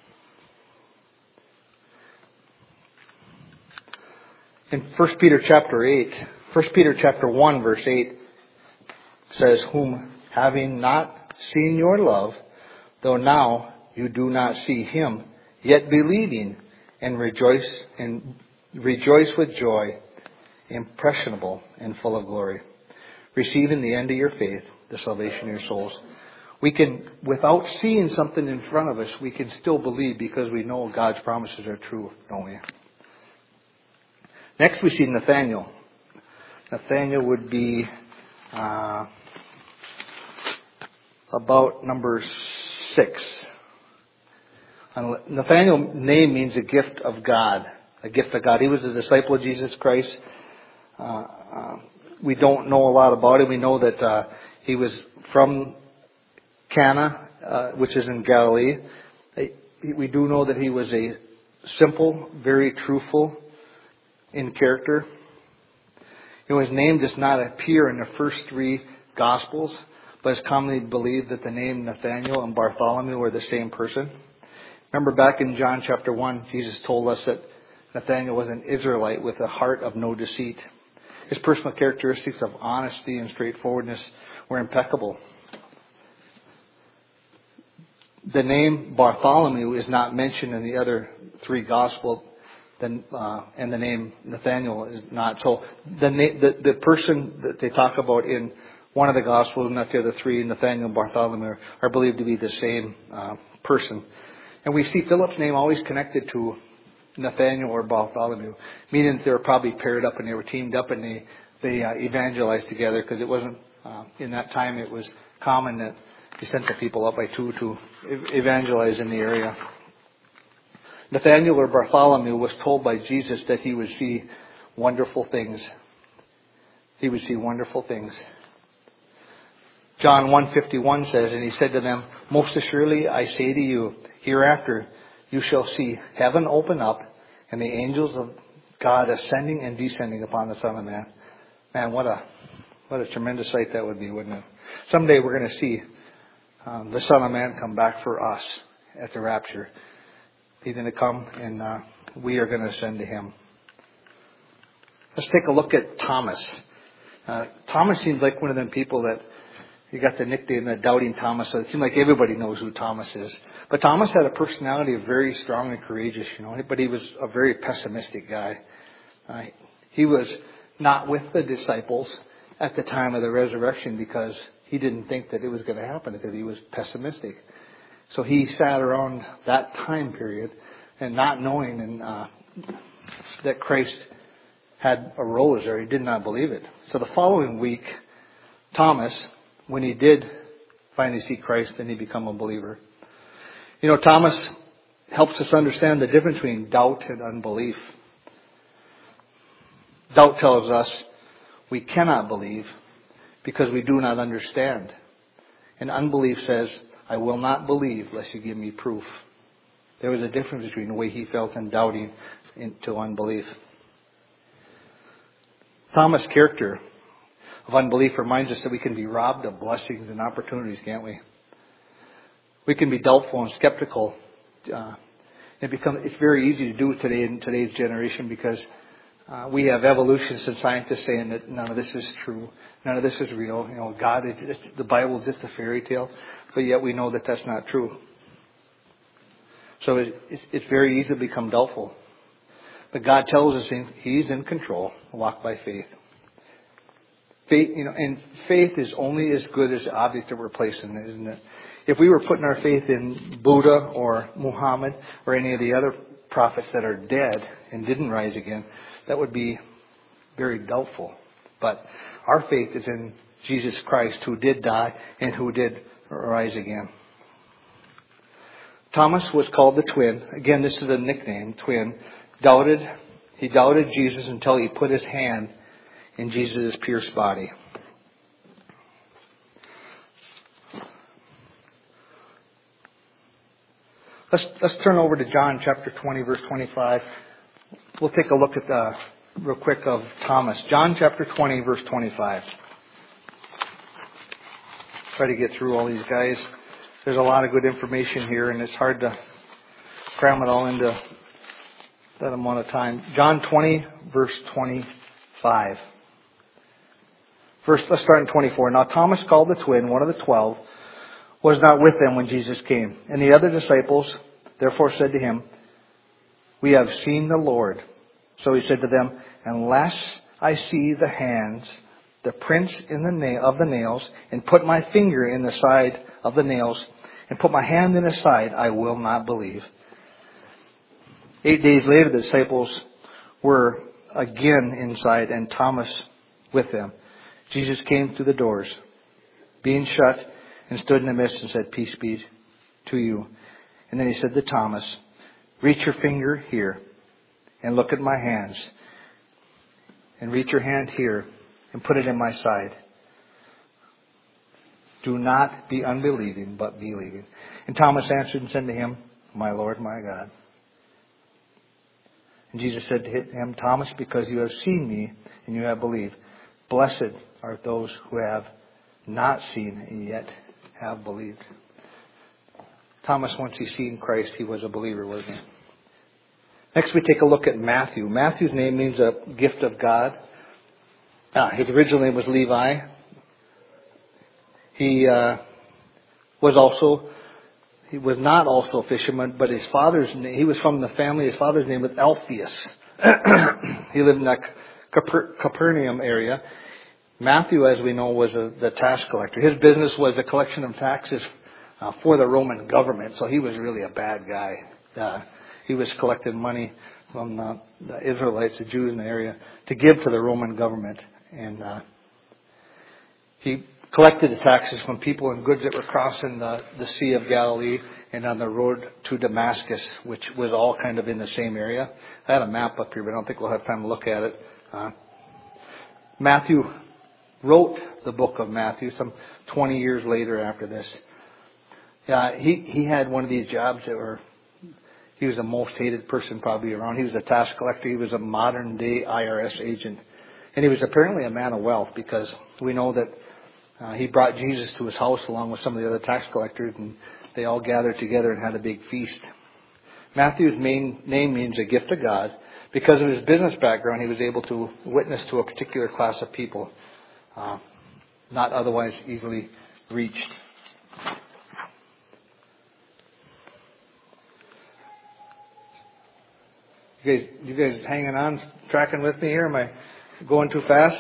In First Peter chapter eight, First Peter chapter one, verse eight says, whom having not seen your love, though now you do not see him, yet believing and rejoice and rejoice with joy, impressionable and full of glory, receiving the end of your faith, the salvation of your souls. We can, without seeing something in front of us, we can still believe because we know God's promises are true, don't we? Next we see Nathaniel. Nathaniel would be uh, about number six. Nathaniel's name means a gift of God. A gift of God. He was a disciple of Jesus Christ. Uh, uh, we don't know a lot about him. We know that uh, he was from Cana, uh, which is in Galilee. We do know that he was a simple, very truthful in character. You know, his name does not appear in the first three Gospels, but it's commonly believed that the name Nathaniel and Bartholomew are the same person. Remember back in John chapter one, Jesus told us that Nathaniel was an Israelite with a heart of no deceit. His personal characteristics of honesty and straightforwardness were impeccable. The name Bartholomew is not mentioned in the other three Gospels, then, uh, and the name Nathaniel is not. So the, na- the the person that they talk about in one of the Gospels, not the other three, Nathaniel and Bartholomew, are believed to be the same uh, person. And we see Philip's name always connected to Nathaniel or Bartholomew, meaning they were probably paired up and they were teamed up and they they uh, evangelized together, because it wasn't uh, in that time it was common that you sent the people up by two to evangelize in the area. Nathaniel or Bartholomew was told by Jesus that he would see wonderful things. He would see wonderful things. John one fifty-one says, and he said to them, most assuredly I say to you, hereafter you shall see heaven open up and the angels of God ascending and descending upon the Son of Man. Man, what a what a tremendous sight that would be, wouldn't it? Someday we're going to see um, the Son of Man come back for us at the rapture. He's going to come and uh, we are going to ascend to him. Let's take a look at Thomas. Uh, Thomas seems like one of them people that you got the nickname, the Doubting Thomas. So it seems like everybody knows who Thomas is. But Thomas had a personality of very strong and courageous, you know. But he was a very pessimistic guy. Uh, he was not with the disciples at the time of the resurrection because he didn't think that it was going to happen, because he was pessimistic. So he sat around that time period and not knowing and uh, that Christ had arose, or he did not believe it. So the following week, Thomas, when he did finally see Christ, then he became a believer. You know, Thomas helps us understand the difference between doubt and unbelief. Doubt tells us we cannot believe because we do not understand. And unbelief says, I will not believe unless you give me proof. There was a difference between the way he felt in doubting to unbelief. Thomas' character of unbelief reminds us that we can be robbed of blessings and opportunities, can't we? We can be doubtful and skeptical. Uh, it becomes it's very easy to do today in today's generation because uh, we have evolutionists and scientists saying that none of this is true, none of this is real. You know, God, it's, it's, the Bible is just a fairy tale, but yet we know that that's not true. So it, it's, it's very easy to become doubtful. But God tells us in, He's in control. Walk by faith. Faith, you know, and faith is only as good as the object that we're placing, isn't it? If we were putting our faith in Buddha or Muhammad or any of the other prophets that are dead and didn't rise again, that would be very doubtful. But our faith is in Jesus Christ, who did die and who did rise again. Thomas was called the twin. Again, this is a nickname, twin. Doubted. He doubted Jesus until he put his hand in Jesus' pierced body. Let's, let's turn over to John chapter twenty, verse twenty-five. We'll take a look at the, real quick, of Thomas. John chapter twenty, verse twenty-five. Try to get through all these guys. There's a lot of good information here, and it's hard to cram it all into that amount of time. John twenty, verse twenty-five. First, let's start in twenty-four. Now Thomas, called the twin, one of the twelve, was not with them when Jesus came. And the other disciples therefore said to him, "We have seen the Lord." So he said to them, "Unless I see the hands, the prints in the nail of the nails, and put my finger in the side of the nails, and put my hand in his side, I will not believe." Eight days later, the disciples were again inside, and Thomas with them. Jesus came through the doors, being shut, and stood in the midst and said, "Peace be to you." And then he said to Thomas, "Reach your finger here, and look at my hands, and reach your hand here, and put it in my side. Do not be unbelieving, but believing." And Thomas answered and said to him, "My Lord, my God." And Jesus said to him, "Thomas, because you have seen me, and you have believed, blessed are those who have not seen and yet have believed." Thomas, once he seen Christ, he was a believer, wasn't he? Next, we take a look at Matthew. Matthew's name means a gift of God. Ah, his original name was Levi. He uh, was also, he was not also a fisherman, but his father's name, he was from the family, his father's name was Alphaeus. He lived in that Caper- Capernaum area. Matthew, as we know, was a, the tax collector. His business was the collection of taxes uh, for the Roman government, so he was really a bad guy. Uh, he was collecting money from the, the Israelites, the Jews in the area, to give to the Roman government. And uh, he collected the taxes from people and goods that were crossing the, the Sea of Galilee and on the road to Damascus, which was all kind of in the same area. I had a map up here, but I don't think we'll have time to look at it. Uh, Matthew wrote the book of Matthew some twenty years later after this. Uh, he, he had one of these jobs that were, he was the most hated person probably around. He was a tax collector. He was a modern day I R S agent. And he was apparently a man of wealth, because we know that uh, he brought Jesus to his house along with some of the other tax collectors, and they all gathered together and had a big feast. Matthew's main name means a gift of God. Because of his business background, he was able to witness to a particular class of people, uh, not otherwise easily reached. You guys, you guys hanging on, tracking with me here? Am I going too fast?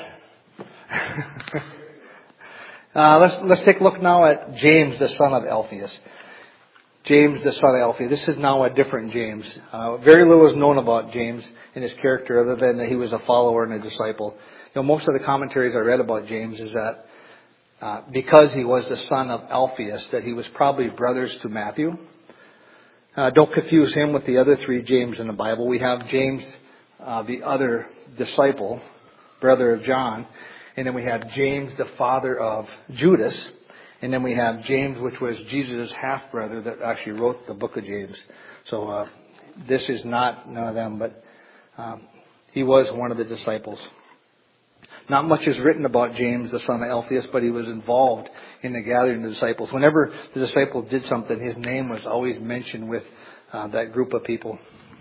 uh, let's let's take a look now at James, the son of Alphaeus. James, the son of Alphaeus. This is now a different James. Uh, very little is known about James and his character, other than that he was a follower and a disciple. You know, most of the commentaries I read about James is that uh, because he was the son of Alphaeus, that he was probably brothers to Matthew. Uh, don't confuse him with the other three James in the Bible. We have James, uh, the other disciple, brother of John. And then we have James, the father of Judas. And then we have James, which was Jesus' half-brother that actually wrote the book of James. So uh, this is not none of them, but um, he was one of the disciples. Not much is written about James, the son of Alphaeus, but he was involved in the gathering of the disciples. Whenever the disciples did something, his name was always mentioned with uh, that group of people.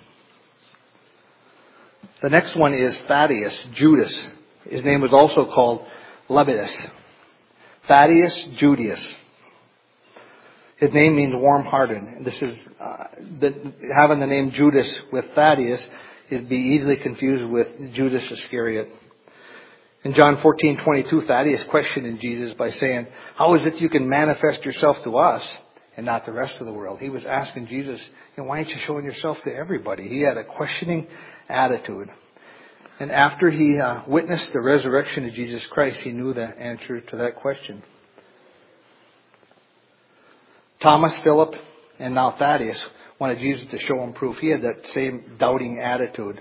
The next one is Thaddeus, Judas. His name was also called Lebbaeus. Thaddeus Judas. His name means warm-hearted. This is uh, the, having the name Judas with Thaddeus is be easily confused with Judas Iscariot. In John fourteen twenty-two, Thaddeus questioned Jesus by saying, "How is it you can manifest yourself to us and not the rest of the world?" He was asking Jesus, you know, "Why aren't you showing yourself to everybody?" He had a questioning attitude. And after he uh, witnessed the resurrection of Jesus Christ, he knew the answer to that question. Thomas, Philip, And now Thaddeus wanted Jesus to show him proof. He had that same doubting attitude.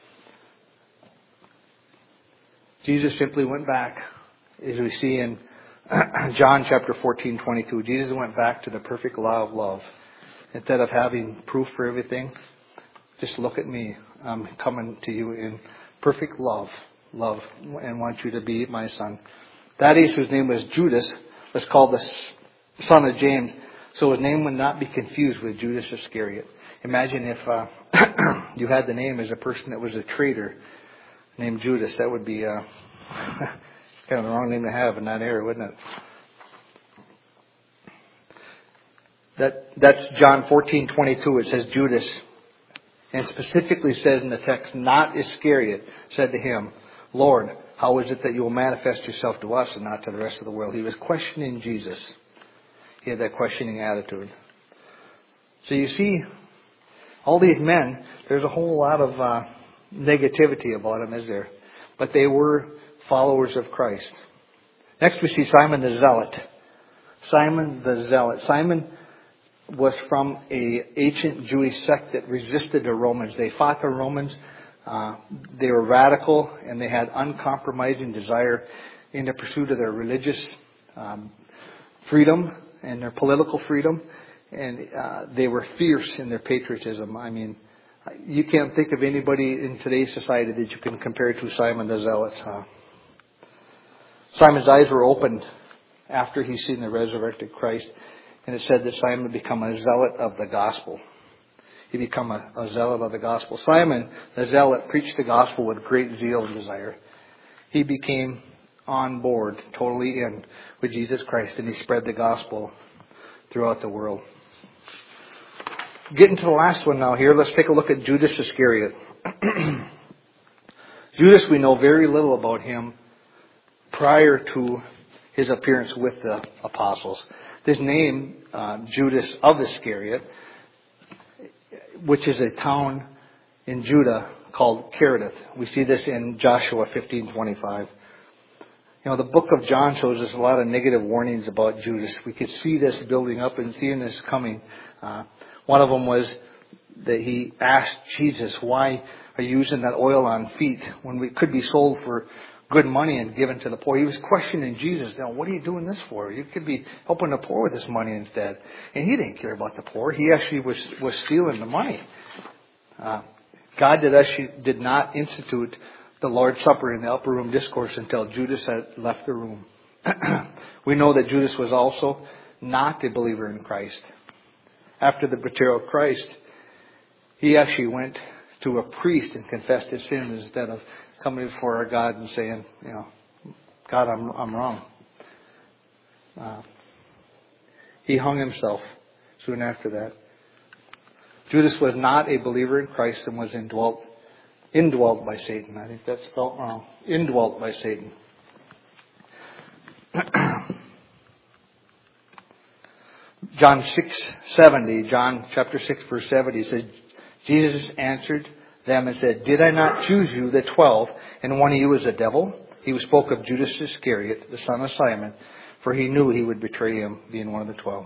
Jesus simply went back, as we see in John chapter fourteen, twenty-two. Jesus went back to the perfect law of love. Instead of having proof for everything, just look at me. I'm coming to you in perfect love, love, and want you to be my son. Thaddeus, whose name was Judas, was called the son of James, so his name would not be confused with Judas Iscariot. Imagine if uh, you had the name as a person that was a traitor named Judas. That would be uh, kind of the wrong name to have in that era, wouldn't it? That that's John fourteen twenty-two. It says Judas, and specifically says in the text, not Iscariot, said to him, Lord, how is it that you will manifest yourself to us and not to the rest of the world? He was questioning Jesus. He had that questioning attitude. So you see, all these men, there's a whole lot of uh, negativity about them, is there? But they were followers of Christ. Next we see Simon the Zealot. Simon the Zealot. Simon was from a ancient Jewish sect that resisted the Romans. They fought the Romans. Uh, they were radical, and they had uncompromising desire in the pursuit of their religious um, freedom and their political freedom. And uh, they were fierce in their patriotism. I mean, you can't think of anybody in today's society that you can compare to Simon the Zealot. Uh, Simon's eyes were opened after he seen the resurrected Christ. And it said that Simon became a zealot of the gospel. He became a, a zealot of the gospel. Simon, the zealot, preached the gospel with great zeal and desire. He became on board, totally in with Jesus Christ, and he spread the gospel throughout the world. Getting to the last one now here, let's take a look at Judas Iscariot. Judas, we know very little about him prior to his appearance with the apostles. This name, uh, Judas of Iscariot, which is a town in Judah called Kerith. We see this in Joshua fifteen twenty-five. You know, the book of John shows us a lot of negative warnings about Judas. We could see this building up and seeing this coming. Uh, one of them was that he asked Jesus, why are you using that oil on feet when we could be sold for good money and given to the poor? He was questioning Jesus. Now, what are you doing this for? You could be helping the poor with this money instead. And he didn't care about the poor. He actually was, was stealing the money. Uh, God did actually did not institute the Lord's Supper in the upper room discourse until Judas had left the room. We know that Judas was also not a believer in Christ. After the betrayal of Christ, he actually went to a priest and confessed his sins instead of coming before our God and saying, you know, God, I'm I'm wrong. Uh, he hung himself soon after that. Judas was not a believer in Christ and was indwelt, indwelt by Satan. I think that's spelled wrong. Indwelt by Satan. John six seventy, John chapter six verse seventy says, Jesus answered them and said, did I not choose you, the twelve, and one of you is a devil? He spoke of Judas Iscariot, the son of Simon, for he knew he would betray him, being one of the twelve.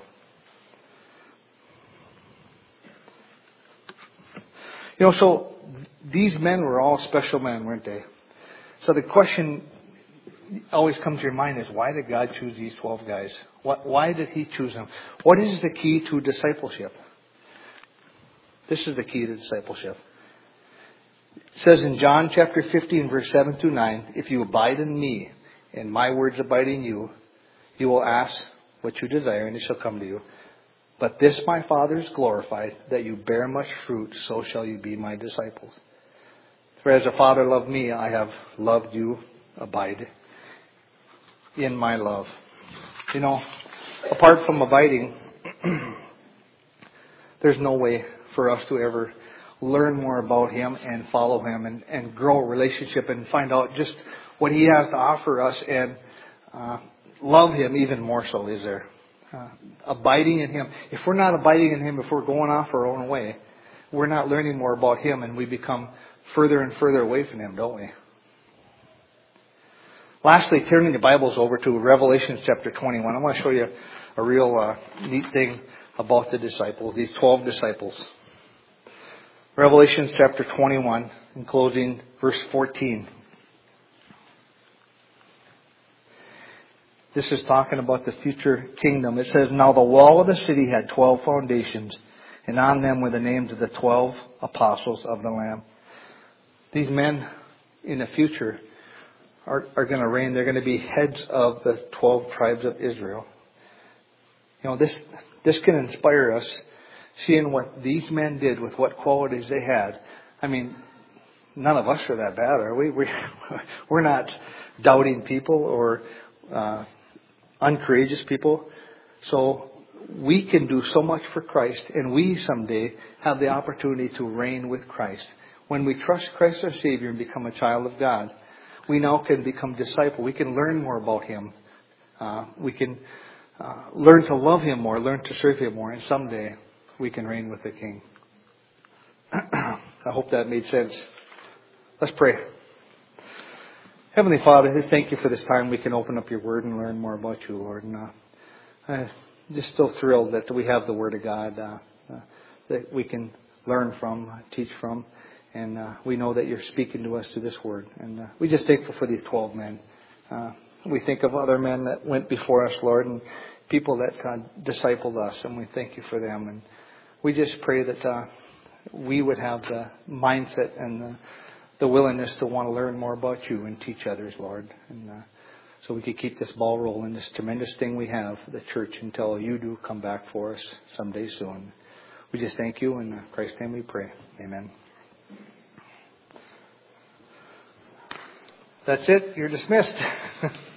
You know, so these men were all special men, weren't they? So the question always comes to your mind is, why did God choose these twelve guys? Why did he choose them? What is the key to discipleship? This is the key to discipleship. It says in John chapter fifteen, verse seven through nine, if you abide in me, and my words abide in you, you will ask what you desire, and it shall come to you. But this my Father is glorified, that you bear much fruit, so shall you be my disciples. For as the Father loved me, I have loved you. Abide in my love. You know, apart from abiding, there's no way for us to ever learn more about him and follow him and, and grow a relationship and find out just what he has to offer us and uh, love him even more so, is there? Uh, abiding in him. If we're not abiding in him, if we're going off our own way, we're not learning more about him, and we become further and further away from him, don't we? Lastly, turning the Bibles over to Revelation chapter twenty-one. I want to show you a real uh, neat thing about the disciples, these twelve disciples. Revelation chapter twenty-one, in closing, verse fourteen. This is talking about the future kingdom. It says, "Now the wall of the city had twelve foundations, and on them were the names of the twelve apostles of the Lamb." These men in the future are, are going to reign. They're going to be heads of the twelve tribes of Israel. You know, this this can inspire us, seeing what these men did with what qualities they had. I mean, none of us are that bad, are we? we we're not doubting people or uh, uncourageous people. So we can do so much for Christ, and we someday have the opportunity to reign with Christ. When we trust Christ our Savior and become a child of God, we now can become disciple. We can learn more about Him. Uh, we can uh, learn to love Him more, learn to serve Him more, and someday we can reign with the King. I hope that made sense. Let's pray. Heavenly Father, I thank you for this time we can open up your Word and learn more about you, Lord. And uh, I'm just so thrilled that we have the Word of God uh, uh, that we can learn from, teach from. And uh, we know that you're speaking to us through this Word. And uh, we're just thankful for these twelve men. Uh, we think of other men that went before us, Lord, and people that uh, discipled us. And we thank you for them. And we just pray that uh, we would have the mindset and the the willingness to want to learn more about you and teach others, Lord. And uh, so we could keep this ball rolling, this tremendous thing we have, the church, until you do come back for us someday soon. We just thank you. In Christ's name we pray. Amen. That's it. You're dismissed.